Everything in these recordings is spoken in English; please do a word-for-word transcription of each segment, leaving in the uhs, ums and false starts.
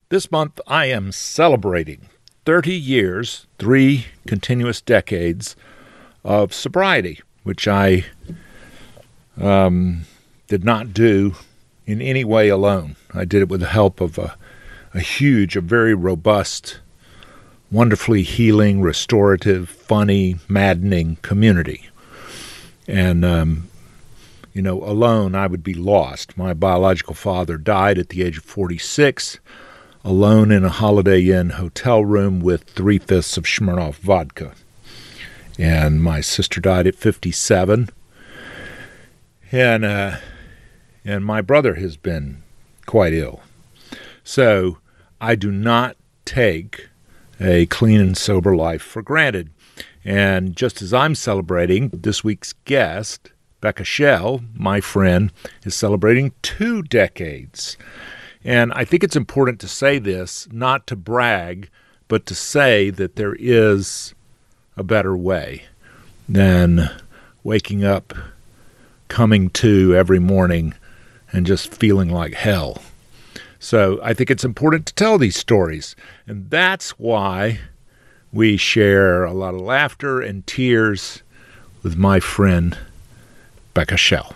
This month, I am celebrating thirty years, three continuous decades of sobriety, which I um, did not do in any way alone. I did it with the help of a, a huge, a very robust, wonderfully healing, restorative, funny, maddening community. And, um, you know, alone I would be lost. My biological father died at the age of forty-six, alone in a Holiday Inn hotel room with three-fifths of Smirnoff vodka. And my sister died at fifty-seven. And, uh, and my brother has been quite ill. So I do not take a clean and sober life for granted. And just as I'm celebrating, this week's guest, Becca Schell, my friend, is celebrating two decades. And I think it's important to say this, not to brag, but to say that there is a better way than waking up, coming to every morning, and just feeling like hell. So I think it's important to tell these stories. And that's why we share a lot of laughter and tears with my friend, Becca Schell.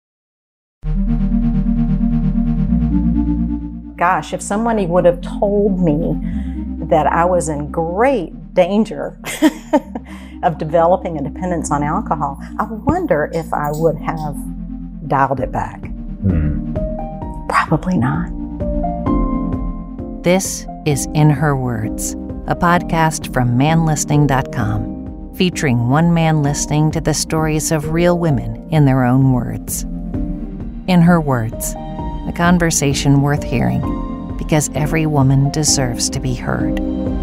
Gosh, if somebody would have told me that I was in great danger of developing a dependence on alcohol, I wonder if I would have dialed it back. Mm. Probably not. This is In Her Words, a podcast from man listening dot com, featuring one man listening to the stories of real women in their own words. In Her Words, a conversation worth hearing, because every woman deserves to be heard.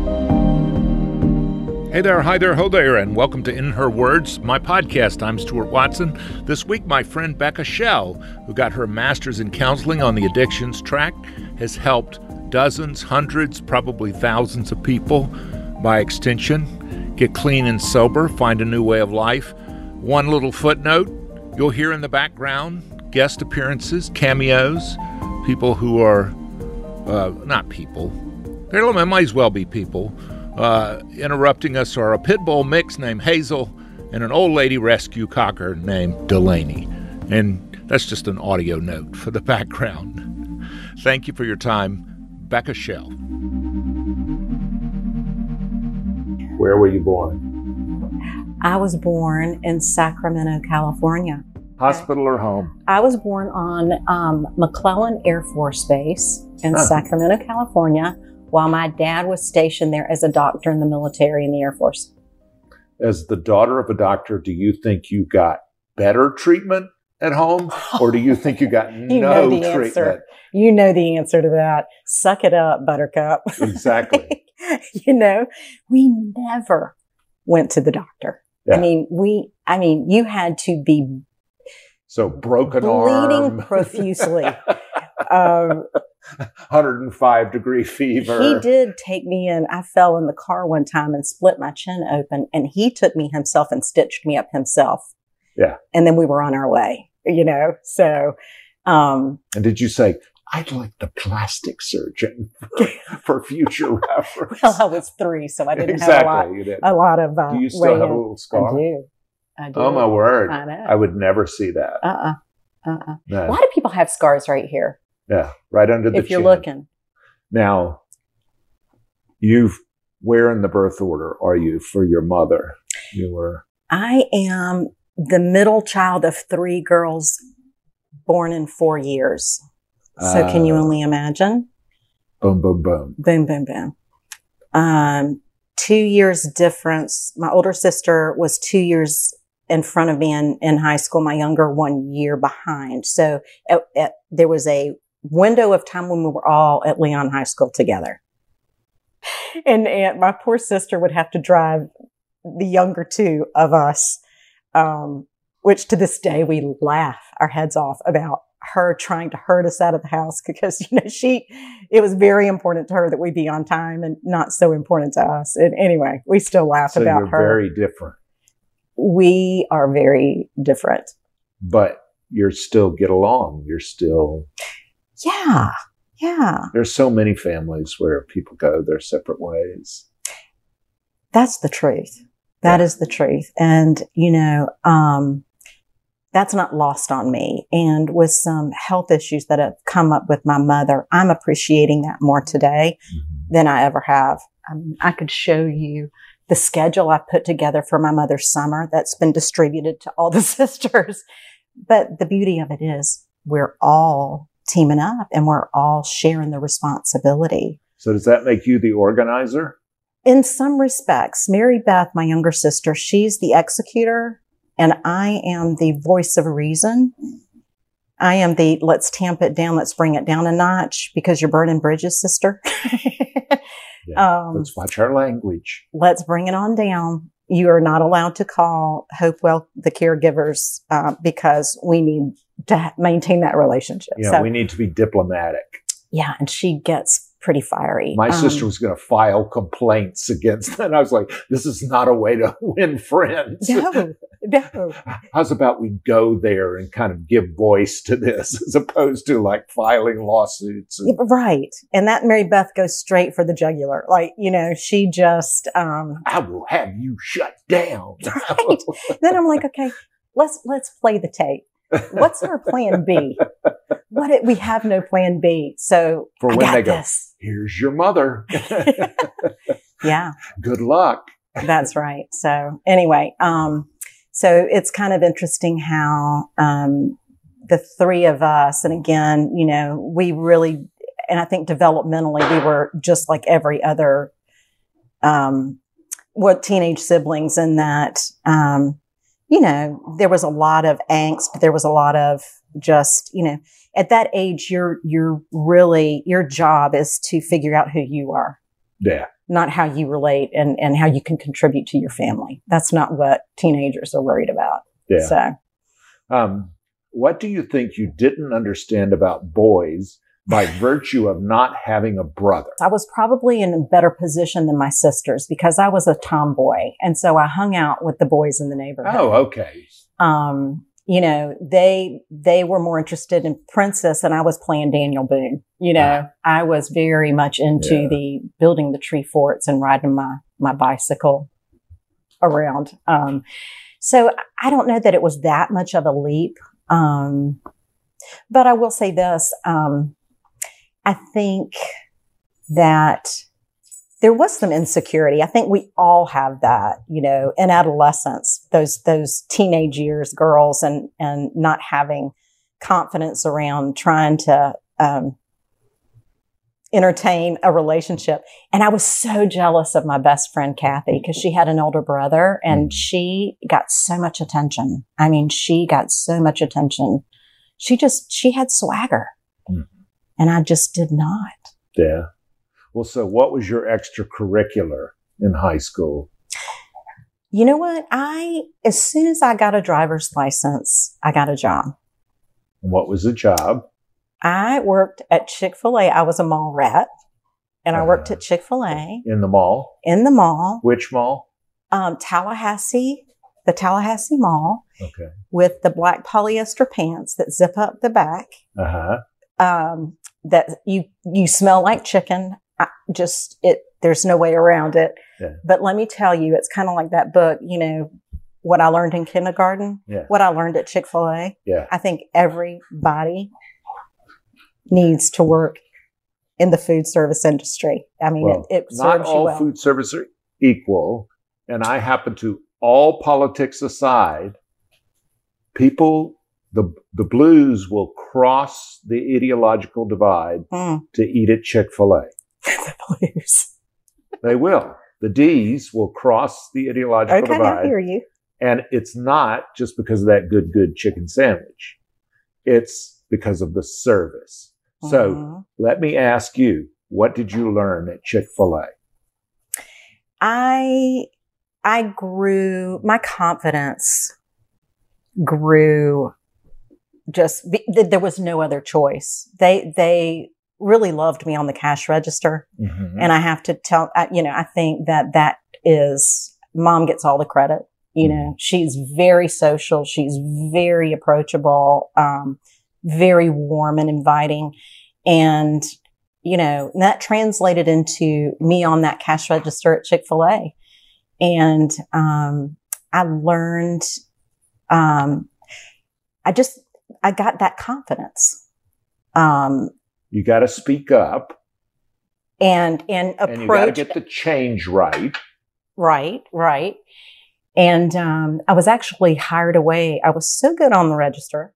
Hey there, hi there, ho there, and welcome to In Her Words, my podcast. I'm Stuart Watson. This week, my friend Becca Schell, who got her master's in counseling on the addictions track, has helped dozens, hundreds, probably thousands of people, by extension, get clean and sober, find a new way of life. One little footnote, you'll hear in the background guest appearances, cameos, people who are, uh, not people, they might as well be people, uh, interrupting us are a pit bull mix named Hazel and an old lady rescue cocker named Delaney. And that's just an audio note for the background. Thank you for your time, Becca Schell. Where were you born? I was born in Sacramento, California. Hospital or home? I was born on um, McClellan Air Force Base in huh. Sacramento, California, while my dad was stationed there as a doctor in the military in the Air Force. As the daughter of a doctor, do you think you got better treatment at home, or do you think you got you no know the treatment? Answer. You know the answer to that. Suck it up, Buttercup. Exactly. You know, we never went to the doctor. Yeah. I mean, we, I mean, you had to be so broken bleeding arm, profusely. um, one hundred five degree fever. He did take me in. I fell in the car one time and split my chin open, and he took me himself and stitched me up himself. Yeah. And then we were on our way, you know, so. Um, and did you say, I'd like the plastic surgeon for, for future reference? Well, I was three, so I didn't exactly, have a lot, you did. a lot of uh, do you still have in. a little scar? I do. I do. Oh, my word. I know. I would never see that. Uh-uh. Uh-uh. No. A lot of people have scars right here. Yeah, right under the chin. If you're looking. Now, you've, where in the birth order are you for your mother? You were... I am the middle child of three girls born in four years. So uh, can you only imagine? Boom, boom, boom. Boom, boom, boom. Um, two years difference. My older sister was two years in front of me in, in high school. My younger one year behind. So it, it, there was a window of time when we were all at Leon High School together. And, and my poor sister would have to drive the younger two of us, um, which to this day we laugh our heads off about her trying to herd us out of the house because, you know, she, it was very important to her that we be on time and not so important to us. And anyway, we still laugh so about you're her. Very different. We are very different. But you're still get along. You're still. Yeah. Yeah. There's so many families where people go their separate ways. That's the truth. That Yeah. is the truth. And, you know, um, that's not lost on me. And with some health issues that have come up with my mother, I'm appreciating that more today Mm-hmm. than I ever have. Um, I could show you the schedule I put together for my mother's summer that's been distributed to all the sisters. But the beauty of it is we're all teaming up and we're all sharing the responsibility. So does that make you the organizer? In some respects, Mary Beth, my younger sister, she's the executor and I am the voice of reason. I am the let's tamp it down, let's bring it down a notch because you're burning bridges, sister. Yeah. um, Let's watch our language. let's bring it on down. You are not allowed to call Hopewell the caregivers uh, because we need to ha- maintain that relationship. Yeah, so, we need to be diplomatic. yeah, and she gets pretty fiery. My Um, sister was going to file complaints against that. And I was like, this is not a way to win friends. No, no. How's about we go there and kind of give voice to this as opposed to like filing lawsuits? And, Right. And that Mary Beth goes straight for the jugular. Like, you know, she just, um, I will have you shut down. Right. Then I'm like, okay, let's, let's play the tape. What's our plan B? What it, we have no plan B. So For I when got they go, this. here's your mother. Yeah, Good luck. that's right. So anyway, um, so it's kind of interesting how, um, the three of us, and again, you know, we really, and I think developmentally, we were just like every other, um, what teenage siblings in that, um, you know, there was a lot of angst, but there was a lot of just, you know, at that age, you're, you're really, your job is to figure out who you are, Yeah. not how you relate and, and how you can contribute to your family. That's not what teenagers are worried about. Yeah. So, Um, what do you think you didn't understand about boys by virtue of not having a brother? I was probably in a better position than my sisters because I was a tomboy. And so I hung out with the boys in the neighborhood. Oh, okay. Um, you know, they, they were more interested in Princess and I was playing Daniel Boone. You know, I was very much into Yeah. the building the tree forts and riding my, my bicycle around. Um, so I don't know that it was that much of a leap. Um, but I will say this, um, I think that there was some insecurity. I think we all have that, you know, in adolescence, those, those teenage years, girls and, and not having confidence around trying to, um, entertain a relationship. And I was so jealous of my best friend, Kathy, because she had an older brother and Mm. she got so much attention. I mean, she got so much attention. She just, she had swagger Mm. and I just did not. Yeah. Well, so what was your extracurricular in high school? You know what? I, as soon as I got a driver's license, I got a job. And what was the job? I worked at Chick-fil-A. I was a mall rat and I worked Uh-huh. at Chick-fil-A In the mall? in the mall, Which mall? um, Tallahassee, the Tallahassee Mall Okay. with the black polyester pants that zip up the back. Uh huh. Um, that you, you smell like chicken. I just, it, there's no way around it. Yeah. But let me tell you, it's kind of like that book, you know, what I learned in kindergarten, Yeah. what I learned at Chick-fil-A. Yeah. I think everybody needs to work in the food service industry. I mean, Well, it, it not serves you all well. food service are equal. And I happen to, all politics aside, people, the, the blues will cross the ideological divide Mm, to eat at Chick-fil-A. the blues. They will. The D's will cross the ideological Okay, I divide. hear you. And it's not just because of that good, good chicken sandwich. It's because of the service. So Mhm. let me ask you, what did you learn at Chick-fil-A? I, I grew, my confidence grew just, be, th- there was no other choice. They, they really loved me on the cash register. Mm-hmm. And I have to tell, I, you know, I think that that is, mom gets all the credit. You know, she's very social. She's very approachable, um, very warm and inviting. And you know, that translated into me on that cash register at Chick-fil-A. And, um, I learned, um, I just, I got that confidence. Um, you got to speak up. And, and approach. And you got to get the change right. Right, right. And, um, I was actually hired away. I was so good on the register.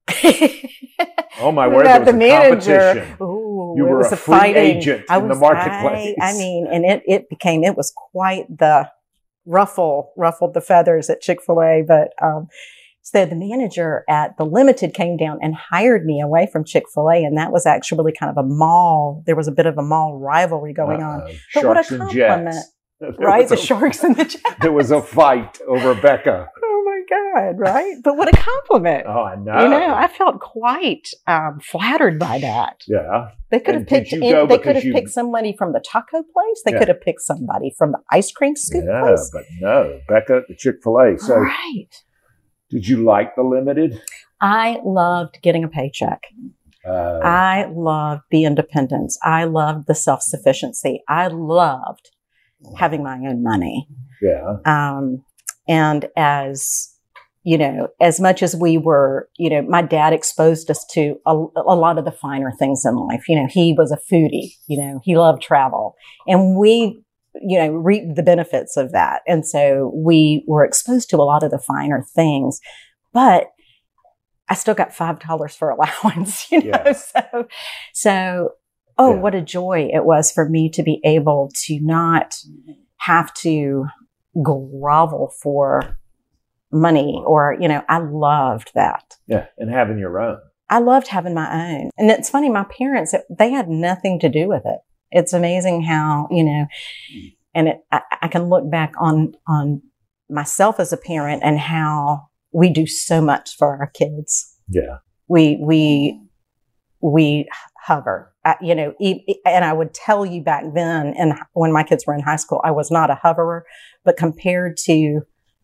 Oh my word, there was the a manager, competition. Ooh, You it were was a free fighting. agent I in was, the marketplace. I, I mean, and it, it became, it was quite the ruffle, ruffled the feathers at Chick-fil-A. But, um, so the manager at the Limited came down and hired me away from Chick-fil-A. And that was actually kind of a mall. There was a bit of a mall rivalry going Uh-oh. on. But Sharks what a and compliment. Jets. Right? The a, Sharks and the Jets. There was a fight over Becca. Oh my God, right? But what a compliment. Oh, I know. You know, I felt quite um, flattered by that. Yeah. They could And have picked. did you go They could have because you- picked somebody from the taco place. They Yeah. could have picked somebody from the ice cream scoop Yeah, place. but no, Becca at the Chick-fil-A. So Right. did you like the Limited? I loved getting a paycheck. Uh, I loved the independence. I loved the self-sufficiency. I loved having my own money. yeah. Um, and as, you know, as much as we were, you know, my dad exposed us to a, a lot of the finer things in life. You know, he was a foodie, you know, he loved travel, and we, you know, reaped the benefits of that. And so we were exposed to a lot of the finer things, but I still got five dollars for allowance, you know, Yeah. so, so, oh, Yeah. what a joy it was for me to be able to not have to grovel for money, or, you know, I loved that. Yeah. And having your own. I loved having my own. And it's funny, my parents, they had nothing to do with it. It's amazing how, you know, and it, I, I can look back on, on myself as a parent and how we do so much for our kids. Yeah. We, we, we hover, I, you know, e- and I would tell you back then, and when my kids were in high school, I was not a hoverer, but compared to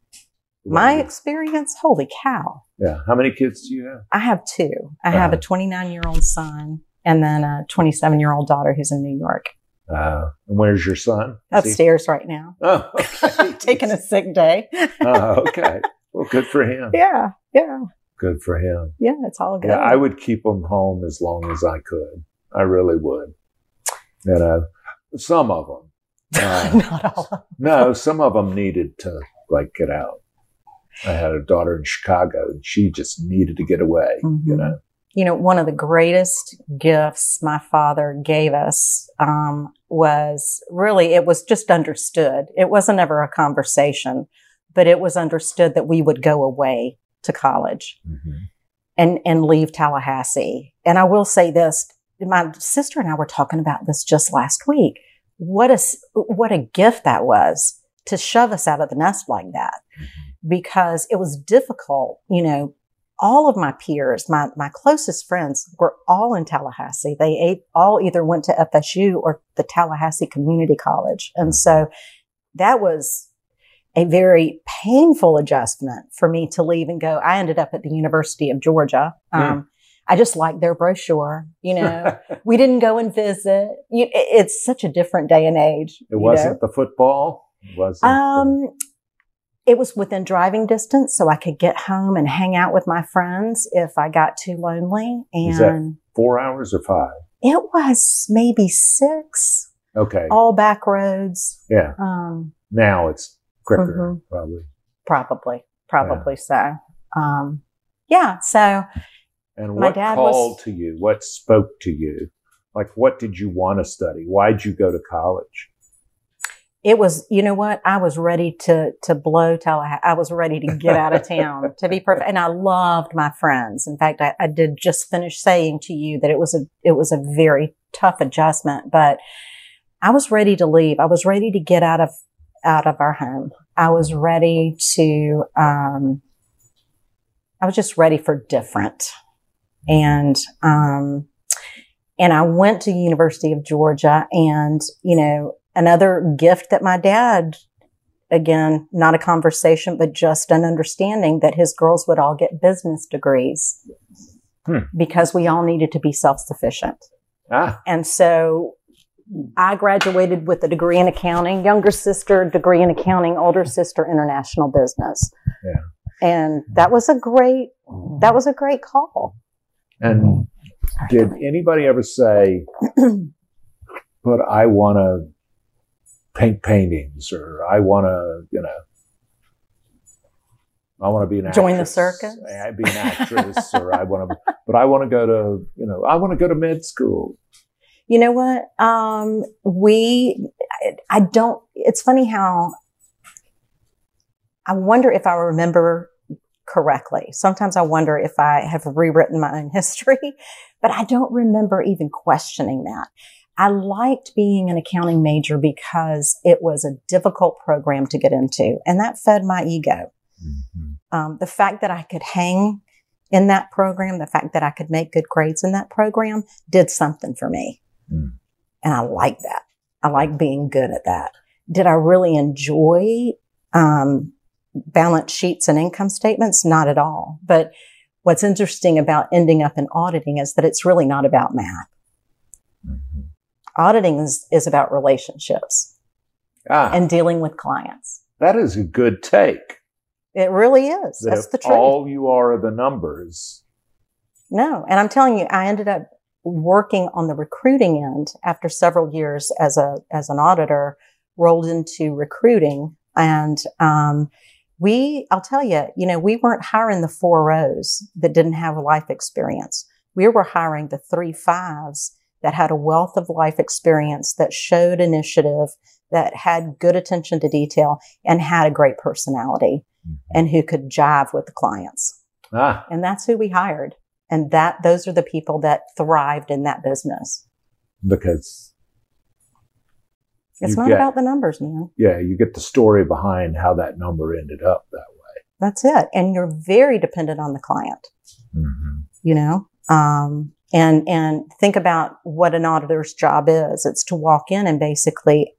my Right. experience, holy cow. Yeah. How many kids do you have? I have two. I have Uh-huh. a twenty-nine year old son and then a twenty-seven year old daughter who's in New York. Uh, and where's your son? Is he- Upstairs right now. Oh, okay. Taking a sick day. Oh, okay. Well, good for him. Yeah. Yeah. Good for him. Yeah. It's all good. Yeah, I would keep them home as long as I could. I really would. You know, some of them. Uh, Not all of them. no, some of them needed to like get out. I had a daughter in Chicago, and she just needed to get away. Mhm. You know. You know, one of the greatest gifts my father gave us um, was really, it was just understood. It wasn't ever a conversation, but it was understood that we would go away to college Mm-hmm. and, and leave Tallahassee. And I will say this, my sister and I were talking about this just last week. What a, s- what a gift that was to shove us out of the nest like that, because it was difficult, you know. All of my peers, my, my closest friends were all in Tallahassee. They ate, all either went to F S U or the Tallahassee Community College. And so that was a very painful adjustment for me to leave and go. I ended up at the University of Georgia. Um, Mm. I just liked their brochure. You know, we didn't go and visit. You, it- it's such a different day and age. It you wasn't the football. It wasn't. know? Um, it was within driving distance, so I could get home and hang out with my friends if I got too lonely. Is that- And four hours or five. it was maybe six, Okay. all back roads. Yeah. Um, Now it's quicker, Mhm. probably. probably, probably so. Um, yeah. So And My what dad called was- to you? What spoke to you? Like, what did you want to study? Why'd you go to college? it was, you know what? I was ready to, to blow Tallahassee. I was ready to get out of town, to be perfect. And I loved my friends. In fact, I, I did just finish saying to you that it was a, it was a very tough adjustment, but I was ready to leave. I was ready to get out of, out of our home. I was ready to, um, I was just ready for different. And, um, and I went to University of Georgia, and, you know, another gift that my dad, again, not a conversation, but just an understanding that his girls would all get business degrees Hmm. because we all needed to be self-sufficient. Ah, And so I graduated with a degree in accounting, younger sister, degree in accounting, older sister, international business. Yeah. And that was a great, that was a great call. And did anybody ever say, but I want to paint paintings, or I want to, you know, I want to be an actress. Join the circus? I'd be an actress, or I want to, but I want to go to, you know, I want to go to med school. You know what? Um, we, I don't, it's funny how I wonder if I remember correctly. Sometimes I wonder if I have rewritten my own history, but I don't remember even questioning that. I liked being an accounting major because it was a difficult program to get into, and that fed my ego. Mm-hmm. Um, the fact that I could hang in that program, the fact that I could make good grades in that program did something for me. Mm. And I like that. I like being good at that. Did I really enjoy um, balance sheets and income statements? Not at all. But what's interesting about ending up in auditing is that it's really not about math. Mm-hmm. Auditing is, is about relationships ah, and dealing with clients. That is a good take. It really is. That That's if the truth. All you are are the numbers. No. And I'm telling you, I ended up working on the recruiting end after several years as a, as an auditor, rolled into recruiting. And, um, we, I'll tell you, you know, we weren't hiring the four rows that didn't have life experience. We were hiring the three fives that had a wealth of life experience, that showed initiative, that had good attention to detail, and had a great personality, mm-hmm. and who could jive with the clients. Ah. And that's who we hired. And that, those are the people that thrived in that business. Because it's not get, about the numbers, man. Yeah, you get the story behind how that number ended up that way. That's it. And you're very dependent on the client. Mm-hmm. You know, um, and and think about what an auditor's job is. It's to walk in and basically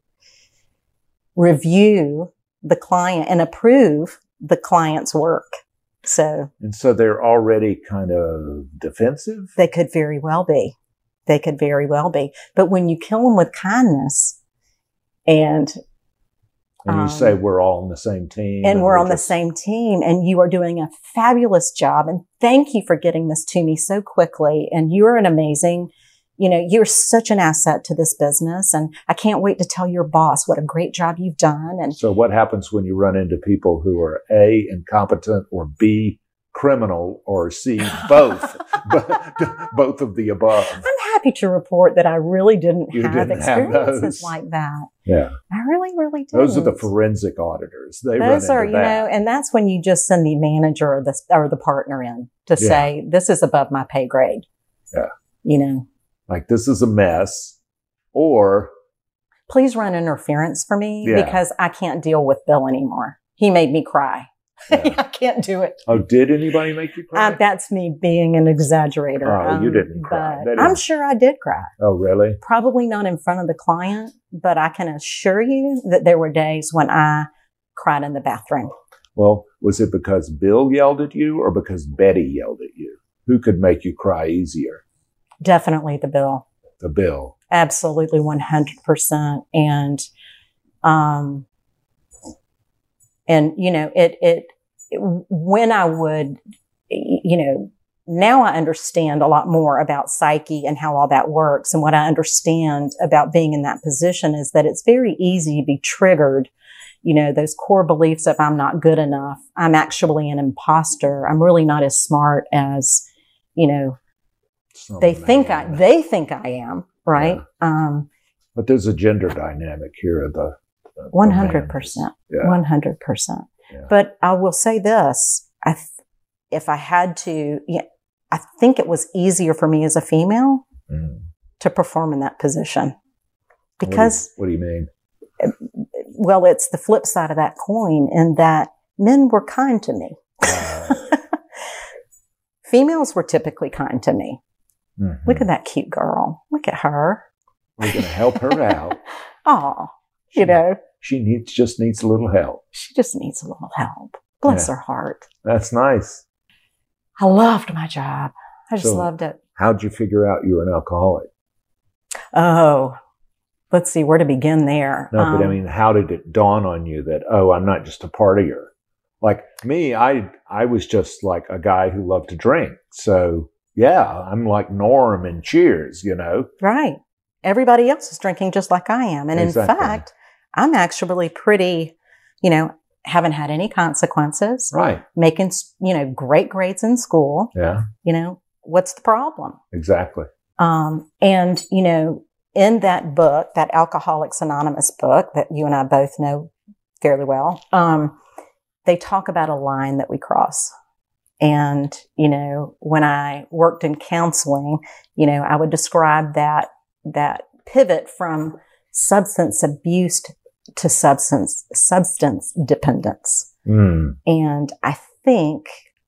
review the client and approve the client's work. So, and so they're already kind of defensive? They could very well be. They could very well be. But when you kill them with kindness and And you um, say we're all on the same team. And, and we're, we're on just... the same team, and you are doing a fabulous job. And thank you for getting this to me so quickly. And you're an amazing, you know, you're such an asset to this business. And I can't wait to tell your boss what a great job you've done. And so what happens when you run into people who are A, incompetent, or B, criminal, or C, both, both of the above? I'm happy to report that I really didn't you have didn't experiences have like that. Yeah. I really, really did. Those are the forensic auditors. They Those run are, into you that. know, and that's when you just send the manager or the, or the partner in to yeah. say, this is above my pay grade. Yeah. You know, like this is a mess, or please run interference for me yeah. because I can't deal with Bill anymore. He made me cry. Yeah. I can't do it. Oh, did anybody make you cry? Uh, that's me being an exaggerator. Oh, um, you didn't cry. Didn't... I'm sure I did cry. Oh, really? Probably not in front of the client, but I can assure you that there were days when I cried in the bathroom. Well, was it because Bill yelled at you or because Betty yelled at you? Who could make you cry easier? Definitely the Bill. The Bill. Absolutely one hundred percent. And, um, and, you know, it, it, it, when I would, you know, now I understand a lot more about psyche and how all that works. And what I understand about being in that position is that it's very easy to be triggered. You know, those core beliefs of I'm not good enough. I'm actually an imposter. I'm really not as smart as, you know, Some they man. think I, they think I am. Right. Yeah. Um, but there's a gender dynamic here. The one hundred percent, one hundred percent. But I will say this, I, th- if I had to, yeah, I think it was easier for me as a female mm. to perform in that position because. What do you, what do you mean? Well, it's the flip side of that coin in that men were kind to me. Uh. Females were typically kind to me. Mm-hmm. Look at that cute girl. Look at her. We're going to help her out. Oh, you know. She needs just needs a little help. She just needs a little help. Bless yeah. her heart. That's nice. I loved my job. I just so loved it. How'd you figure out you were an alcoholic? Oh, let's see where to begin there. No, but I Um, mean, how did it dawn on you that, oh, I'm not just a partier? Like me, I I was just like a guy who loved to drink. So yeah, I'm like Norm and Cheers, you know? Right. Everybody else is drinking just like I am. And Exactly. in fact, I'm actually pretty, you know, haven't had any consequences, Right. making, you know, great grades in school. Yeah, You know, what's the problem? exactly. Um, and, you know, in that book, that Alcoholics Anonymous book that you and I both know fairly well, um, they talk about a line that we cross. And, you know, when I worked in counseling, you know, I would describe that, that pivot from substance abuse to substance, substance dependence. Mm. And I think,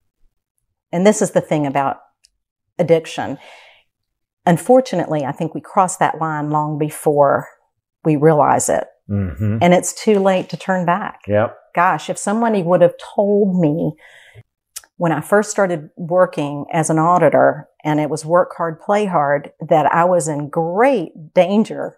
and this is the thing about addiction, unfortunately, I think we cross that line long before we realize it. Mm-hmm. And it's too late to turn back. Yep. Gosh, if somebody would have told me when I first started working as an auditor, and it was work hard, play hard, that I was in great danger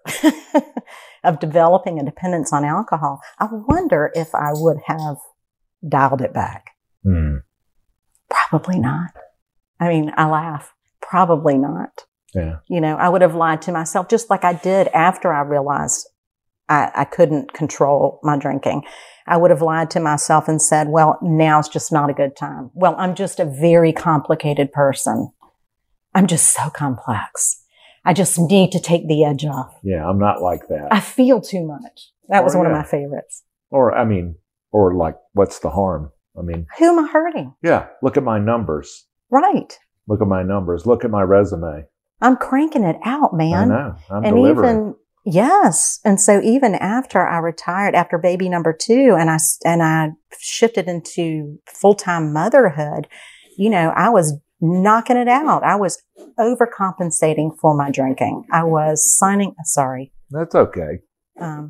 of developing a dependence on alcohol, I wonder if I would have dialed it back. Mm. Probably not. I mean, I laugh. Probably not. Yeah. You know, I would have lied to myself just like I did after I realized I, I couldn't control my drinking. I would have lied to myself and said, well, now's just not a good time. Well, I'm just a very complicated person. I'm just so complex. I just need to take the edge off. Yeah, I'm not like that. I feel too much. That was Oh, one yeah. of my favorites. Or, I mean, or like, what's the harm? I mean, Who am I hurting? yeah, look at my numbers. Right. Look at my numbers. Look at my resume. I'm cranking it out, man. I know. I'm and delivering. even yes, and so even after I retired, after baby number two, and I and I shifted into full time motherhood, you know, I was knocking it out. I was overcompensating for my drinking. I was signing. Sorry, That's okay. um,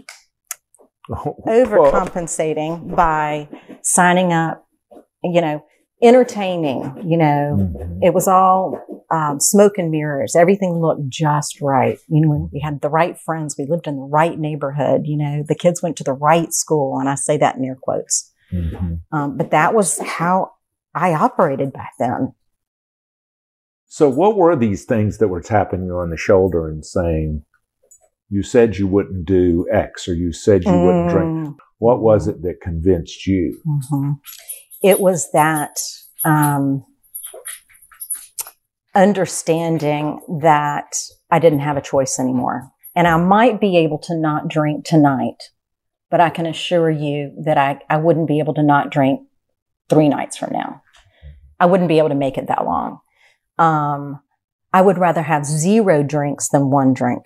Whoa. overcompensating by signing up. You know, entertaining. You know, Mhm. it was all um, smoke and mirrors. Everything looked just right. You know, we had the right friends. We lived in the right neighborhood. You know, the kids went to the right school. And I say that in air quotes. Mhm. Um, but that was how I operated back then. So what were these things that were tapping you on the shoulder and saying, you said you wouldn't do X or you said you wouldn't drink? Mm, What was it that convinced you? mhm. It was that um, understanding that I didn't have a choice anymore. And I might be able to not drink tonight, but I can assure you that I, I wouldn't be able to not drink three nights from now. I wouldn't be able to make it that long. Um, I would rather have zero drinks than one drink.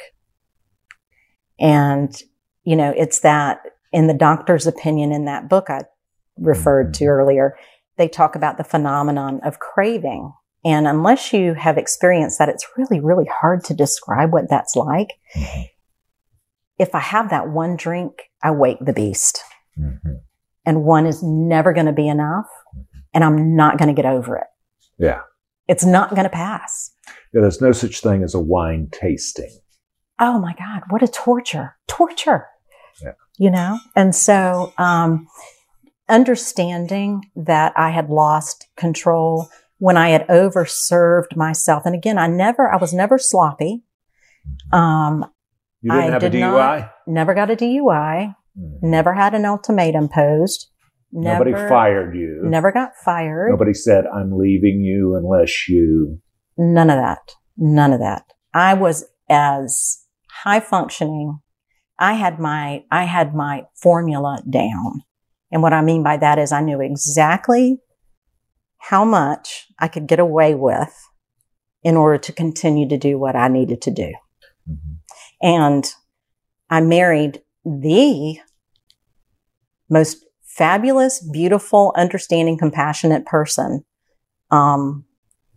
And, you know, it's that in the doctor's opinion in that book I referred to earlier, they talk about the phenomenon of craving. And unless you have experienced that, it's really, really hard to describe what that's like. If I have that one drink, I wake the beast. Mhm. And one is never going to be enough. And I'm not going to get over it. Yeah. It's not going to pass. Yeah. There's no such thing as a wine tasting. Oh my God, what a torture. Torture. Yeah. You know? And so, um, understanding that I had lost control when I had overserved myself. And again, I never, I was never sloppy. Um, You didn't I have a did D U not- I? never got a D U I, Mhm. never had an ultimatum posed. Never, Nobody fired you. Never got fired. Nobody said, I'm leaving you unless you. None of that. None of that. I was as high functioning. I had my, I had my formula down. And what I mean by that is I knew exactly how much I could get away with in order to continue to do what I needed to do. Mhm. And I married the most fabulous, beautiful, understanding, compassionate person. Um,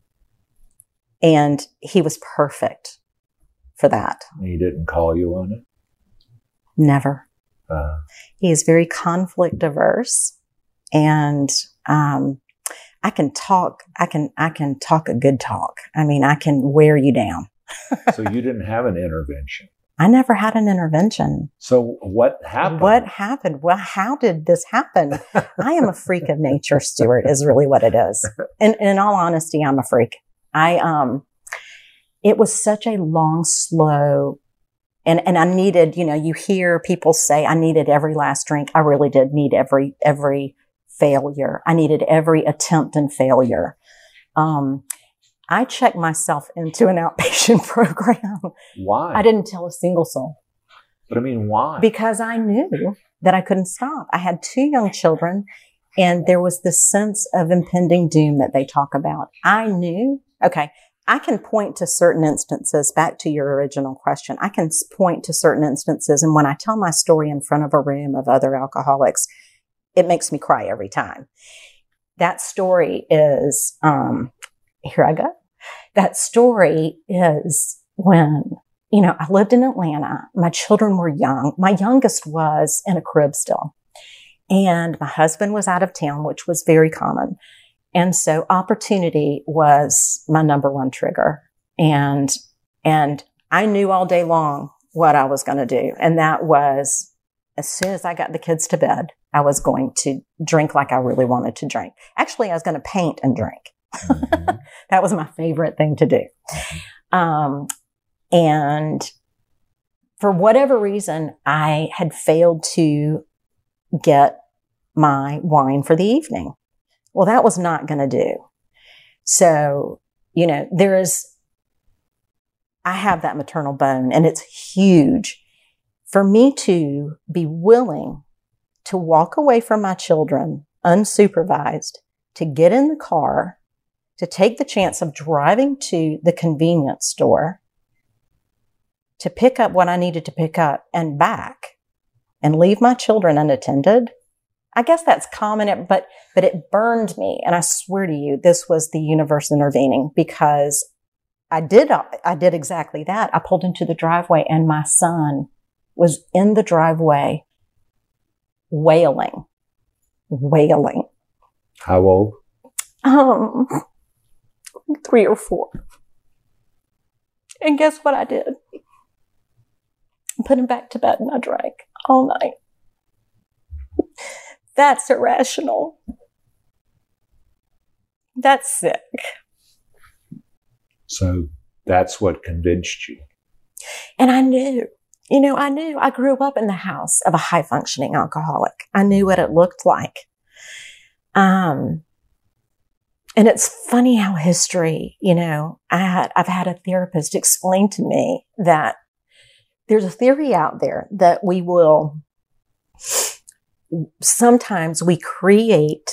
and he was perfect for that. He didn't call you on it. Never. Uh, He is very conflict averse, and um, I can talk. I can. I can talk a good talk. I mean, I can wear you down. so you didn't have an intervention. I never had an intervention. So what happened? What happened? Well, how did this happen? I am a freak of nature, Stuart, is really what it is. And, and in all honesty, I'm a freak. I, um, it was such a long, slow, and, and I needed, you know, you hear people say I needed every last drink. I really did need every, every failure. I needed every attempt and failure. Um, I checked myself into an outpatient program. Why? I didn't tell a single soul. But I mean, why? Because I knew that I couldn't stop. I had two young children, and there was this sense of impending doom that they talk about. I knew, okay, I can point to certain instances, back to your original question. I can point to certain instances, and when I tell my story in front of a room of other alcoholics, it makes me cry every time. That story is, um, here I go. That story is when, you know, I lived in Atlanta. My children were young. My youngest was in a crib still. And my husband was out of town, which was very common. And so opportunity was my number one trigger. And, and I knew all day long what I was going to do. And that was, as soon as I got the kids to bed, I was going to drink like I really wanted to drink. Actually, I was going to paint and drink. Mm-hmm. That was my favorite thing to do. Um, and for whatever reason, I had failed to get my wine for the evening. Well, that was not going to do. So, you know, there is, I have that maternal bone, and it's huge for me to be willing to walk away from my children unsupervised, to get in the car, to take the chance of driving to the convenience store, to pick up what I needed to pick up and back, and leave my children unattended. I guess that's common, but, but it burned me. And I swear to you, this was the universe intervening, because I did, I did exactly that. I pulled into the driveway, and my son was in the driveway wailing, wailing. How old? Um, three or four. And guess what I did? I put him back to bed, and I drank all night. That's irrational. That's sick. So that's what convinced you. And I knew, you know, I knew I grew up in the house of a high functioning alcoholic. I knew what it looked like. Um, and it's funny how history, you know, I had, I've had a therapist explain to me that there's a theory out there that we will, sometimes we create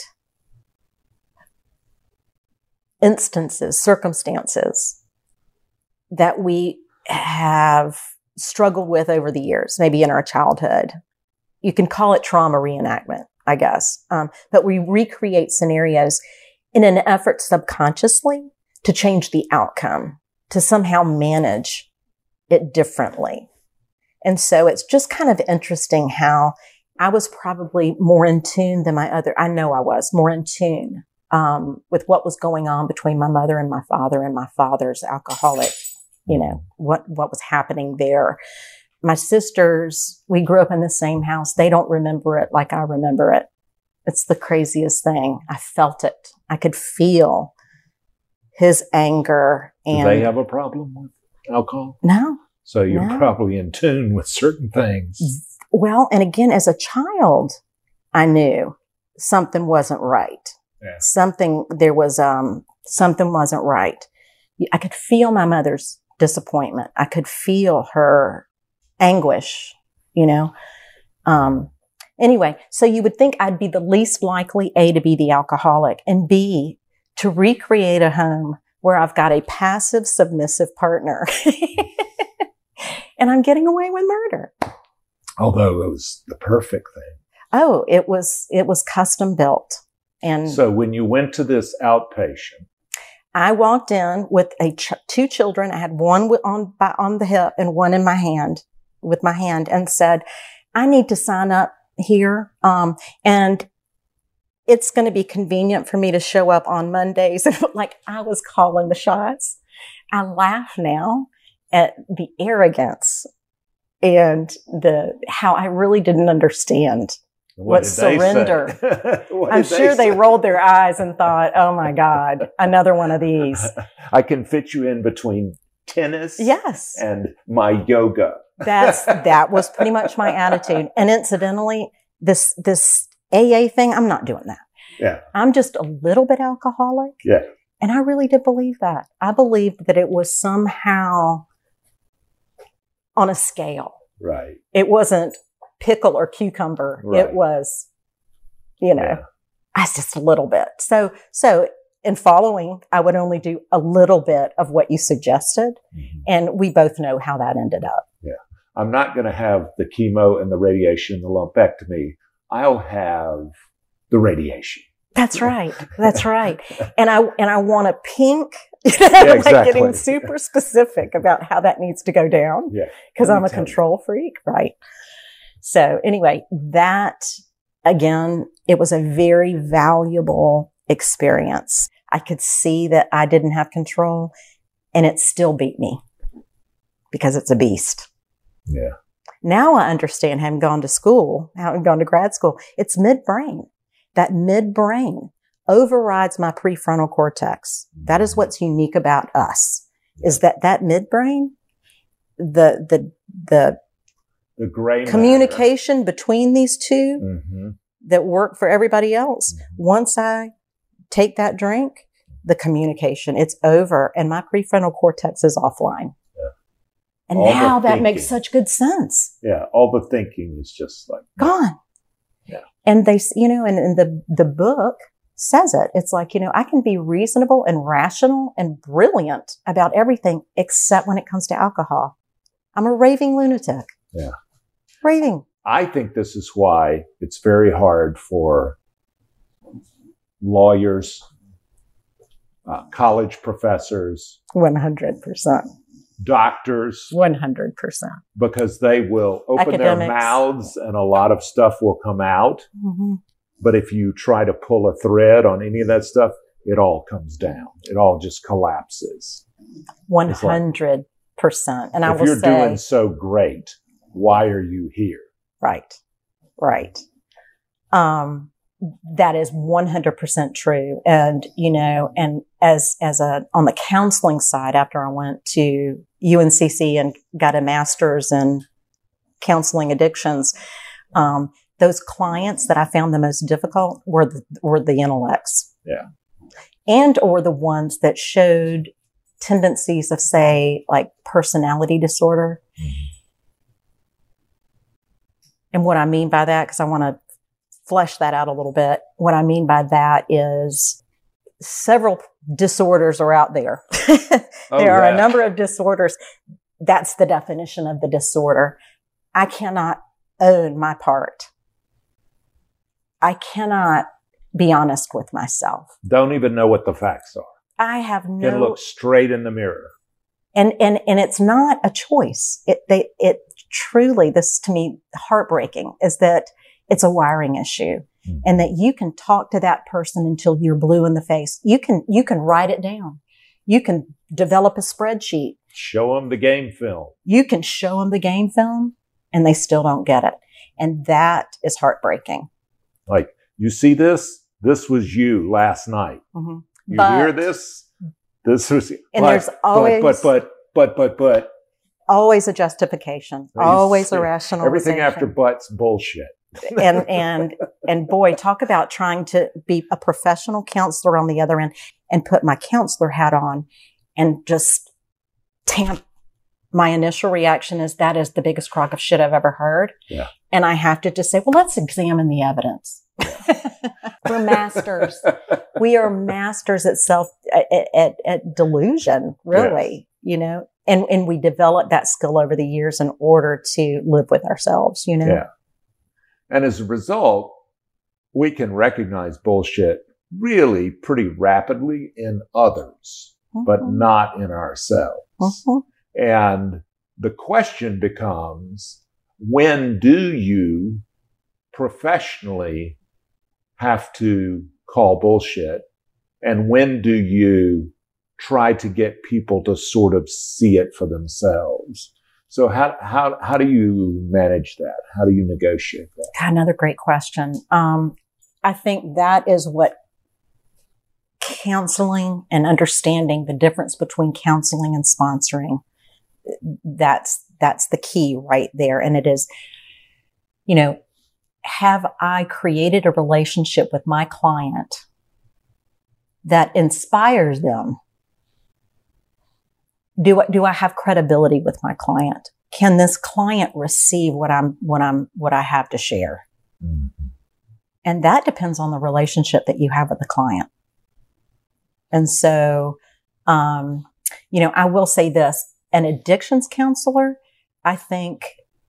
instances, circumstances that we have struggled with over the years, maybe in our childhood. You can call it trauma reenactment, I guess. Um, but we recreate scenarios in an effort subconsciously to change the outcome, to somehow manage it differently. And so it's just kind of interesting how I was probably more in tune than my other, I know I was more in tune um, with what was going on between my mother and my father, and my father's alcoholic, you know, what, what was happening there. My sisters, we grew up in the same house. They don't remember it like I remember it. It's the craziest thing. I felt it. I could feel his anger. And do they have a problem with alcohol? No. So you're no. probably in tune with certain things. Well, and again, as a child, I knew something wasn't right. Yeah. Something, there was, um, something wasn't right. I could feel my mother's disappointment. I could feel her anguish, you know. Um, anyway, so you would think I'd be the least likely, A, to be the alcoholic, and B, to recreate a home where I've got a passive, submissive partner. And I'm getting away with murder. Although it was the perfect thing. Oh, it was, it was custom built. And so when you went to this outpatient, I walked in with a ch- two children. I had one on by, on the hip and one in my hand, with my hand, and said, "I need to sign up here, um, and it's going to be convenient for me to show up on Mondays." And like I was calling the shots. I laugh now at the arrogance and the how I really didn't understand What, what did they surrender. say? What I'm did sure they say? rolled their eyes and thought, "Oh my God, another one of these." I can fit you in between tennis Yes, and my yoga. that's that was pretty much my attitude. And incidentally, this this A A thing, I'm not doing that. Yeah. I'm just a little bit alcoholic. Yeah. And I really did believe that. I believed that it was somehow on a scale. Right. It wasn't pickle or cucumber. Right. It was, you know, Yeah. I was just a little bit. So, so in following, I would only do a little bit of what you suggested. Mm-hmm. And we both know how that ended up. Yeah. I'm not going to have the chemo and the radiation, the lumpectomy. I'll have the radiation. That's right. That's right. And I, and I want a pink, Yeah, like exactly. getting super specific about how that needs to go down. Yeah. Because Let me I'm a tell you. control freak. Right. So anyway, that again, it was a very valuable experience. I could see that I didn't have control and it still beat me because it's a beast. Yeah. Now I understand, having gone to school, having gone to grad school, it's midbrain. That midbrain overrides my prefrontal cortex. That is what's unique about us, is that that midbrain, the, the, the The gray communication between these two Mm-hmm. that work for everybody else. Mhm. Once I take that drink, the communication, it's over and my prefrontal cortex is offline. Yeah. And All the now that makes thinking. such good sense. Yeah. All the thinking is just like Gone. Yeah. And they, you know, and, and the, the book says it. It's like, you know, I can be reasonable and rational and brilliant about everything except when it comes to alcohol. I'm a raving lunatic. Yeah. Raving. I think this is why it's very hard for lawyers, uh, college professors, one hundred percent. doctors, one hundred percent. because they will open their Academics. mouths and a lot of stuff will come out. Mm-hmm. But if you try to pull a thread on any of that stuff, it all comes down. It all just collapses. one hundred percent. And I if will you're say, doing so great, why are you here? right, right. Um, that is one hundred percent true. And, you know, and as, as a, on the counseling side, after I went to U N C C and got a master's in counseling addictions, um, those clients that I found the most difficult were the, were the intellects. Yeah. And or the ones that showed tendencies of, say, like personality disorder. And what I mean by that, because I want to flesh that out a little bit, what I mean by that is several disorders are out there. Oh, there are yeah. a number of disorders. That's the definition of the disorder. I cannot own my part. I cannot be honest with myself. Don't even know what the facts are. I have Can no, look straight in the mirror. and, and, and it's not a choice. It, they, it truly, this to me, heartbreaking is that it's a wiring issue Mm. and that you can talk to that person until you're blue in the face. You can, you can write it down. You can develop a spreadsheet. Show them the game film. You can show them the game film and they still don't get it. And that is heartbreaking. Like, you see this? This was you last night. Mm-hmm. You But- hear this? This was. And but, there's always- But, but, but, but, but, Always a justification, Right, you always see, a rationalization. everything after but's bullshit. and, and, and boy, talk about trying to be a professional counselor on the other end and put my counselor hat on and just tamp. My initial reaction is that is the biggest crock of shit I've ever heard. Yeah. And I have to just say, well, let's examine the evidence. We're masters. We are masters at self, at, at, at delusion, really, you know, and, and we develop that skill over the years in order to live with ourselves, you know? Yeah. And as a result, we can recognize bullshit really pretty rapidly in others, but Mhm. not in ourselves. Mhm. And the question becomes, when do you professionally have to call bullshit? And when do you try to get people to sort of see it for themselves? So how how how do you manage that? How do you negotiate that? God, another great question. Um, I think that is what counseling and understanding the difference between counseling and sponsoring. That's that's the key right there, and it is, you know, have I created a relationship with my client that inspires them? Do I, do I have credibility with my client? Can this client receive what I'm, what I'm, what I have to share? Mm-hmm. And that depends on the relationship that you have with the client. And so, um, you know, I will say this, an addictions counselor, I think,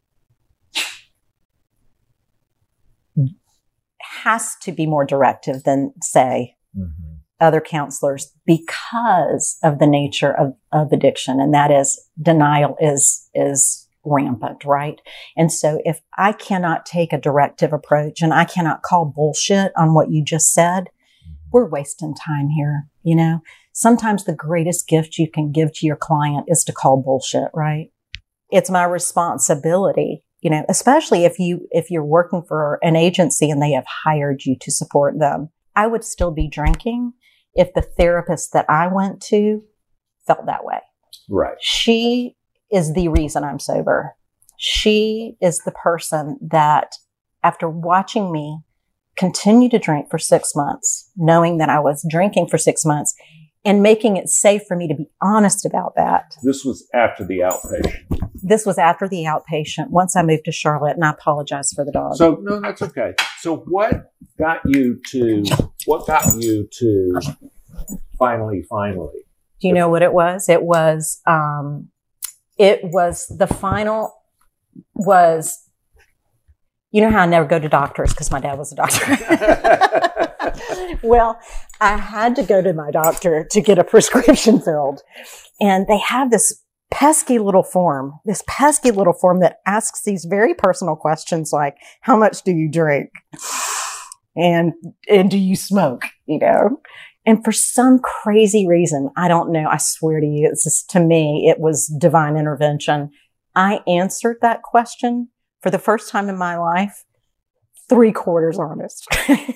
has to be more directive than, say, mm-hmm. other counselors because of the nature of, of addiction. And that is denial is, is rampant, right? And so if I cannot take a directive approach and I cannot call bullshit on what you just said, we're wasting time here. You know, sometimes the greatest gift you can give to your client is to call bullshit, right? It's my responsibility, you know, especially if you, if you're working for an agency and they have hired you to support them. I would still be drinking if the therapist that I went to felt that way. Right. She is the reason I'm sober. She is the person that, after watching me continue to drink for six months, knowing that I was drinking for six months and making it safe for me to be honest about that. This was after the outpatient. This was after the outpatient, once I moved to Charlotte, and I apologize for the dog. So, no, that's okay. So what got you to, what got you to finally, finally? Do you know what it was? It was, um, it was the final was, you know how I never go to doctors because my dad was a doctor. Well, I had to go to my doctor to get a prescription filled. And they have this pesky little form, this pesky little form that asks these very personal questions like, how much do you drink? And, and do you smoke? You know? And for some crazy reason, I don't know, I swear to you, it's just, to me, it was divine intervention. I answered that question for the first time in my life, three quarters honest.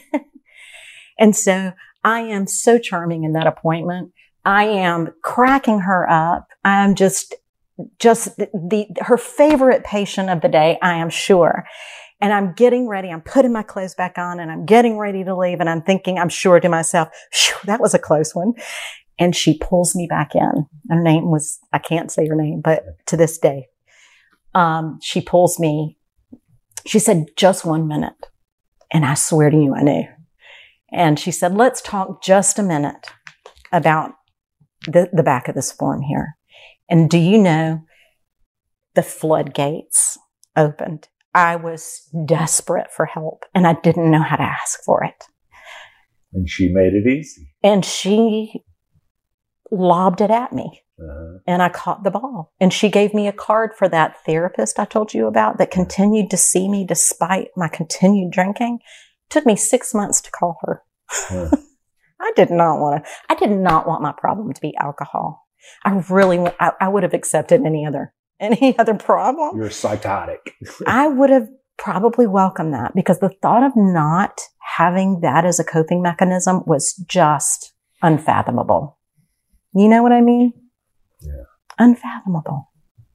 And so I am so charming in that appointment. I am cracking her up. I'm just, just the, the, her favorite patient of the day, I am sure. And I'm getting ready. I'm putting my clothes back on and I'm getting ready to leave. And I'm thinking, I'm sure to myself, that was a close one. And she pulls me back in. Her name was, I can't say her name, but to this day, um, she pulls me. She said, just one minute. And I swear to you, I knew. And she said, let's talk just a minute about the, the back of this form here. And do you know, the floodgates opened. I was desperate for help and I didn't know how to ask for it. And she made it easy. And she lobbed it at me. Uh-huh. And I caught the ball. And she gave me a card for that therapist I told you about that continued to see me despite my continued drinking. It took me six months to call her. Huh. I did not want to, I did not want my problem to be alcohol. I really, I, I would have accepted any other, any other problem. You're psychotic. I would have probably welcomed that because the thought of not having that as a coping mechanism was just unfathomable. You know what I mean? Yeah. Unfathomable.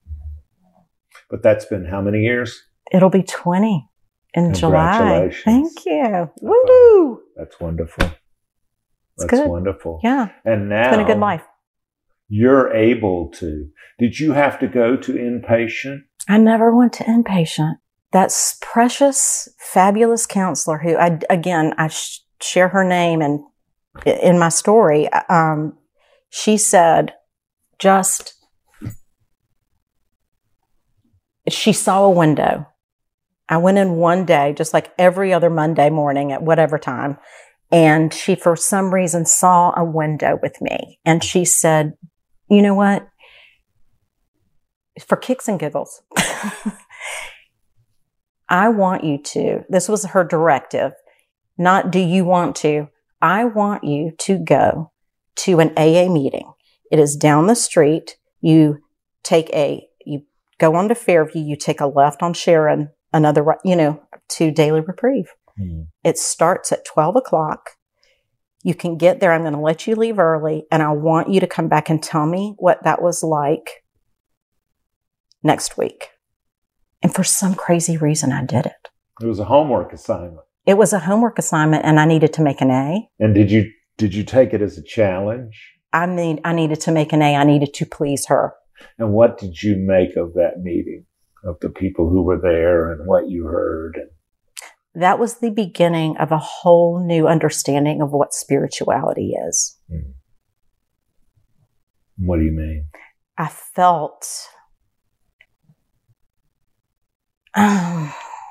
But that's been how many years? It'll be twenty in July. Thank you. That's Woo! That's wonderful. That's good. wonderful. Yeah. And now it's been a good life. You're able to. Did you have to go to inpatient? I never went to inpatient. That precious, fabulous counselor who, I, again, I sh- share her name and in my story, um, she said, just, she saw a window. I went in one day, just like every other Monday morning at whatever time. And she, for some reason, saw a window with me. And she said, you know what? For kicks and giggles, I want you to, this was her directive, not do you want to, I want you to go to an A A meeting. It is down the street. You take a, you go on to Fairview, you take a left on Sharon, another, right, you know, to Daily Reprieve. Mm. It starts at twelve o'clock. You can get there. I'm going to let you leave early, and I want you to come back and tell me what that was like next week. And for some crazy reason, I did it. It was a homework assignment. It was a homework assignment, and I needed to make an A. And did you did you take it as a challenge? I need I needed to make an A. I needed to please her. And what did you make of that meeting, of the people who were there and what you heard? And that was the beginning of a whole new understanding of what spirituality is. Hmm. What do you mean? I felt um,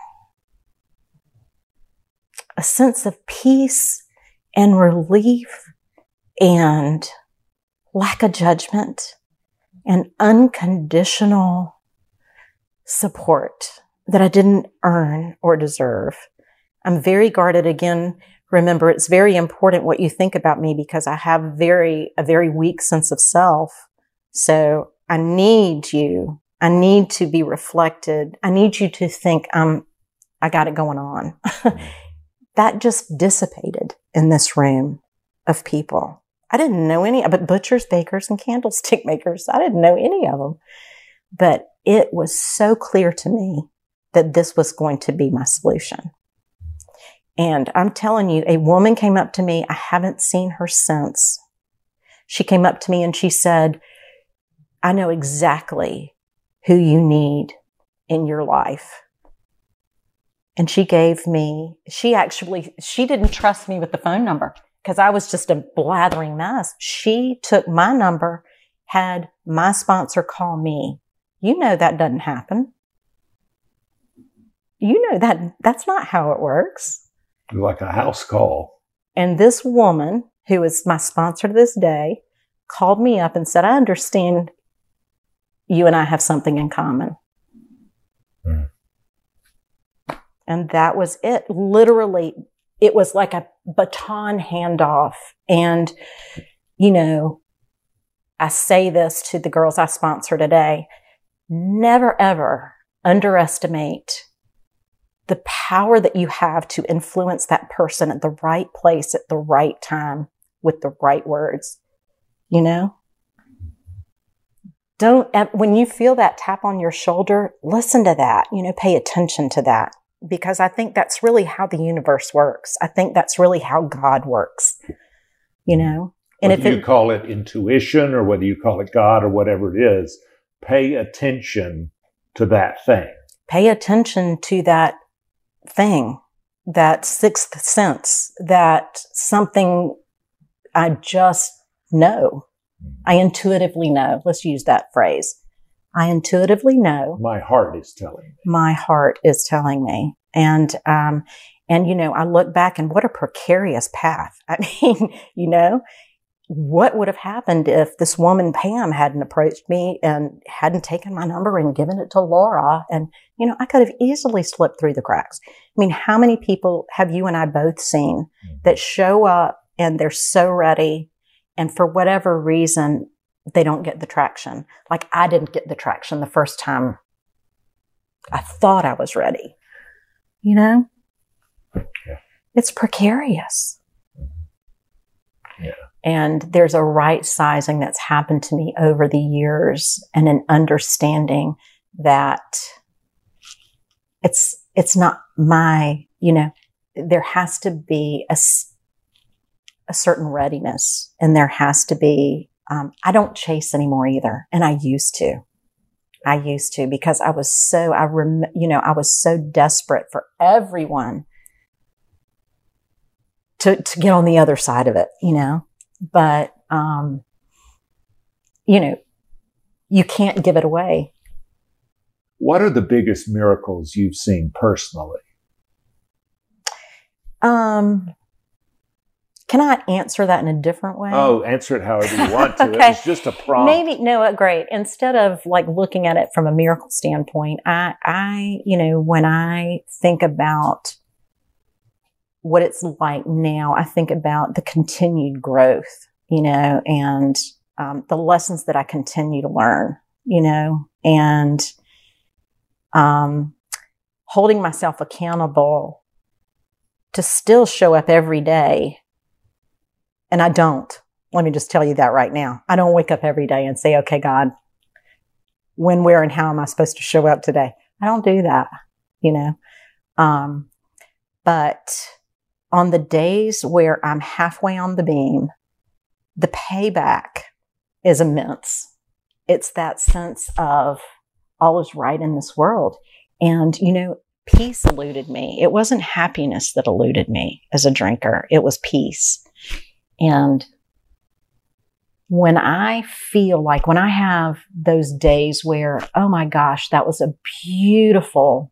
a sense of peace and relief and lack of judgment and unconditional support that I didn't earn or deserve. I'm very guarded. Again, remember, it's very important what you think about me because I have very, a very weak sense of self. So I need you. I need to be reflected. I need you to think, um, I got it going on. That just dissipated in this room of people. I didn't know any, but butchers, bakers, and candlestick makers, I didn't know any of them. But it was so clear to me that this was going to be my solution. And I'm telling you, a woman came up to me. I haven't seen her since. She came up to me and she said, I know exactly who you need in your life. And she gave me, she actually, she didn't trust me with the phone number because I was just a blathering mess. She took my number, had my sponsor call me. You know that doesn't happen. You know that that's not how it works. Like a house call. And this woman, who is my sponsor to this day, called me up and said, I understand you and I have something in common. Mm. And that was it. Literally, it was like a baton handoff. And, you know, I say this to the girls I sponsor today, never, ever underestimate the power that you have to influence that person at the right place at the right time with the right words. You know? Don't, when you feel that tap on your shoulder, listen to that, you know, pay attention to that, because I think that's really how the universe works. I think that's really how God works, you know? And whether if you it, call it intuition or whether you call it God or whatever it is, pay attention to that thing. Pay attention to that thing, that sixth sense, that something I just know. I intuitively know. Let's use that phrase. I intuitively know. My heart is telling me. My heart is telling me. And, um, and, you know, I look back and what a precarious path. I mean, you know, what would have happened if this woman, Pam, hadn't approached me and hadn't taken my number and given it to Laura? And, you know, I could have easily slipped through the cracks. I mean, how many people have you and I both seen mm-hmm. that show up and they're so ready, and for whatever reason, they don't get the traction? Like I didn't get the traction the first time I thought I was ready. You know? Yeah. It's precarious. Yeah. And there's a right sizing that's happened to me over the years and an understanding that it's, it's not my, you know, there has to be a, a certain readiness, and there has to be, um, I don't chase anymore either. And I used to, I used to, because I was so, I rem, you know, I was so desperate for everyone to, to get on the other side of it, you know. But, um, you know, you can't give it away. What are the biggest miracles you've seen personally? Um, can I answer that in a different way? Oh, answer it however you want to. Okay. It was just a prompt. Maybe, no, great. Instead of like looking at it from a miracle standpoint, I, I, you know, when I think about what it's like now, I think about the continued growth, you know, and um, the lessons that I continue to learn, you know, and um, holding myself accountable to still show up every day. And I don't. Let me just tell you that right now. I don't wake up every day and say, okay, God, when, where, and how am I supposed to show up today? I don't do that, you know. Um, but on the days where I'm halfway on the beam, the payback is immense. It's that sense of all is right in this world. And, you know, peace eluded me. It wasn't happiness that eluded me as a drinker. It was peace. And when I feel like, when I have those days where, oh my gosh, that was a beautiful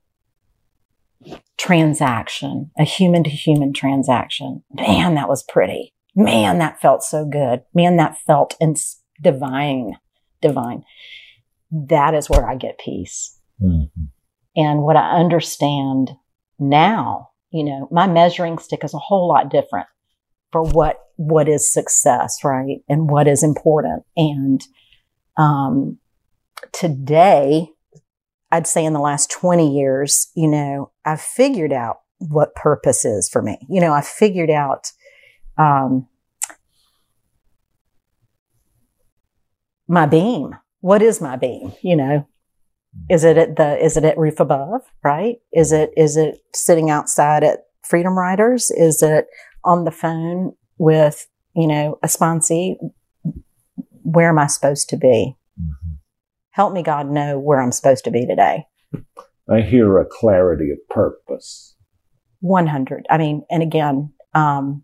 transaction, a human to human transaction. Man, that was pretty. Man, that felt so good. Man, that felt ins- divine, divine. That is where I get peace. Mm-hmm. And what I understand now, you know, my measuring stick is a whole lot different for what, what is success, right? And what is important. And, um, today, I'd say in the last twenty years, you know, I've figured out what purpose is for me. You know, I've figured out, um, my beam. What is my beam? You know, is it at the, is it at Roof Above, right? Is it, is it sitting outside at Freedom Riders? Is it on the phone with, you know, a sponsee? Where am I supposed to be? Mm-hmm. Help me, God, know where I'm supposed to be today. I hear a clarity of purpose. one hundred. I mean, and again, um,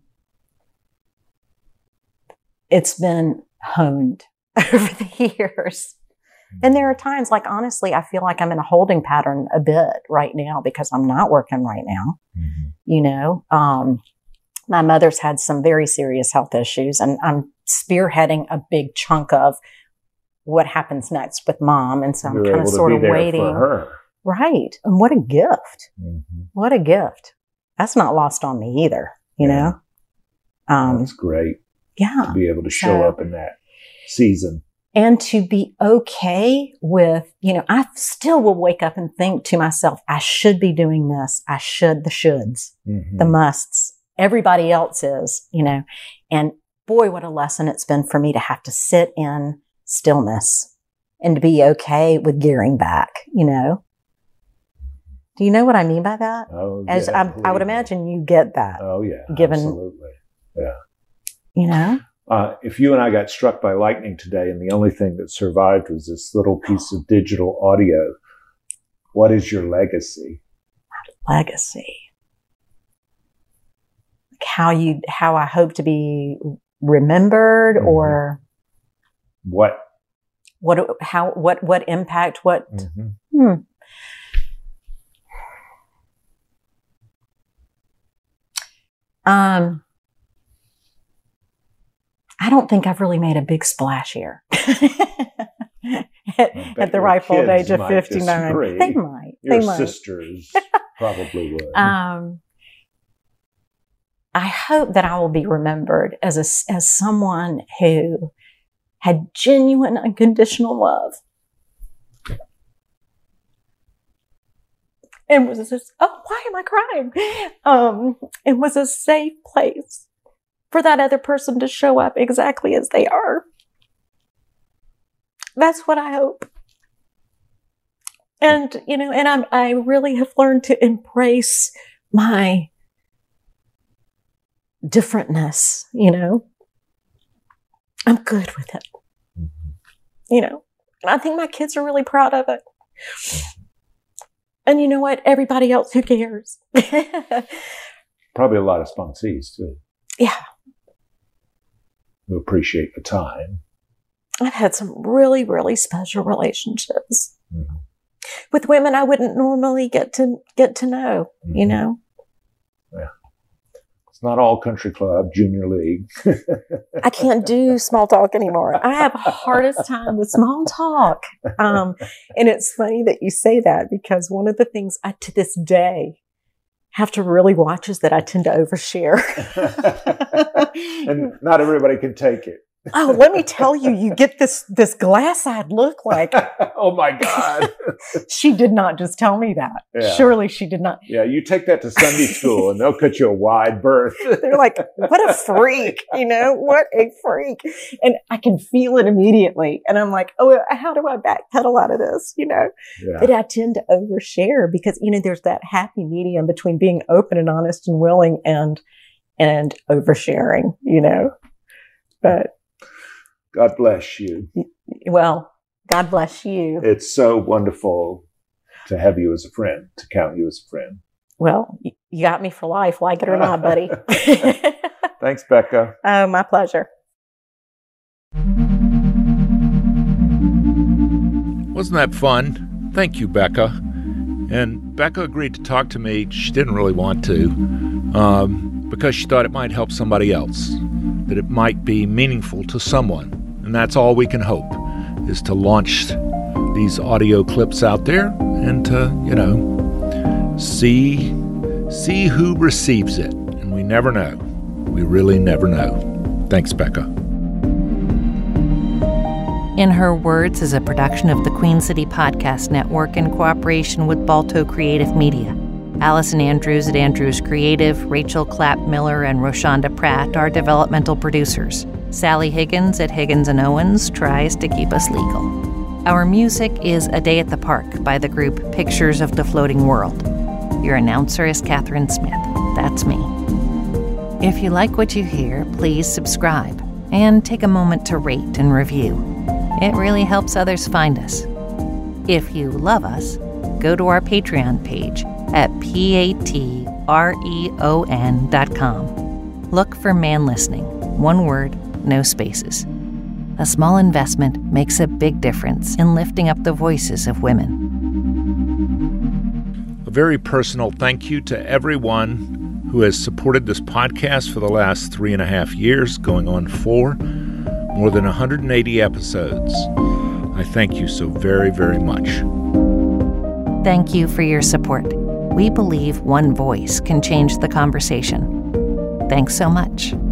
it's been honed over the years. And there are times, like, honestly, I feel like I'm in a holding pattern a bit right now because I'm not working right now. Mm-hmm. You know, um, my mother's had some very serious health issues, and I'm spearheading a big chunk of what happens next with Mom. And so I'm kind of sort of waiting. For her. Right. And what a gift. Mm-hmm. What a gift. That's not lost on me either, you yeah. know? Um, That's great. Yeah. To be able to show so, up in that season. And to be okay with, you know, I still will wake up and think to myself, I should be doing this. I should, the shoulds, mm-hmm. the musts. Everybody else is, you know. And boy, what a lesson it's been for me to have to sit in stillness and to be okay with gearing back, you know. Do you know what I mean by that? Oh, As yeah, I, I would imagine you get that. Oh, yeah. Given, absolutely. Yeah. You know? Uh, if you and I got struck by lightning today and the only thing that survived was this little piece of digital audio, what is your legacy? Legacy. Like how you, how I hope to be remembered, mm-hmm. or what? What? How? What? What impact? What? Mm-hmm. Hmm. Um. I don't think I've really made a big splash here at, at the ripe old age of fifty-nine. Disagree. They might. Your they might. sisters probably would. Um, I hope that I will be remembered as a, as someone who had genuine, unconditional love. And was this, oh, why am I crying? Um, it was a safe place for that other person to show up exactly as they are. That's what I hope. And, you know, and I'm, I really have learned to embrace my differentness, you know. I'm good with it. Mm-hmm. You know, I think my kids are really proud of it. And you know what? Everybody else, who cares? Probably a lot of sponsees, too. Yeah. Who appreciate the time. I've had some really, really special relationships mm-hmm. with women I wouldn't normally get to get to know, mm-hmm. you know? Yeah. It's not all country club, junior league. I can't do small talk anymore. I have the hardest time with small talk. Um, and it's funny that you say that, because one of the things I, to this day, have to really watch is that I tend to overshare. And not everybody can take it. Oh, let me tell you, you get this this glass-eyed look like, oh my God. She did not just tell me that. Yeah. Surely she did not. Yeah, you take that to Sunday school and they'll cut you a wide berth. They're like, what a freak, you know, what a freak. And I can feel it immediately. And I'm like, oh, how do I backpedal out of this, you know? Yeah. But I tend to overshare because, you know, there's that happy medium between being open and honest and willing and and oversharing, you know. But God bless you. Well, God bless you. It's so wonderful to have you as a friend, to count you as a friend. Well, you got me for life, like it or not, buddy. Thanks, Becca. Oh, my pleasure. Wasn't that fun? Thank you, Becca. And Becca agreed to talk to me. She didn't really want to, um, because she thought it might help somebody else, that it might be meaningful to someone. And that's all we can hope, is to launch these audio clips out there and to, you know, see, see who receives it. And we never know. We really never know. Thanks, Becca. In Her Words is a production of the Queen City Podcast Network in cooperation with Balto Creative Media. Allison Andrews at Andrews Creative, Rachel Clapp Miller, and Roshonda Pratt are developmental producers. Sally Higgins at Higgins and Owens tries to keep us legal. Our music is A Day at the Park by the group Pictures of the Floating World. Your announcer is Catherine Smith. That's me. If you like what you hear, please subscribe and take a moment to rate and review. It really helps others find us. If you love us, go to our Patreon page at patreon dot com. Look for Man Listening. One word, no spaces. A small investment makes a big difference in lifting up the voices of women. A very personal thank you to everyone who has supported this podcast for the last three and a half years, going on four, more than one hundred eighty episodes. I thank you so very, very much. Thank you for your support. We believe one voice can change the conversation. Thanks so much.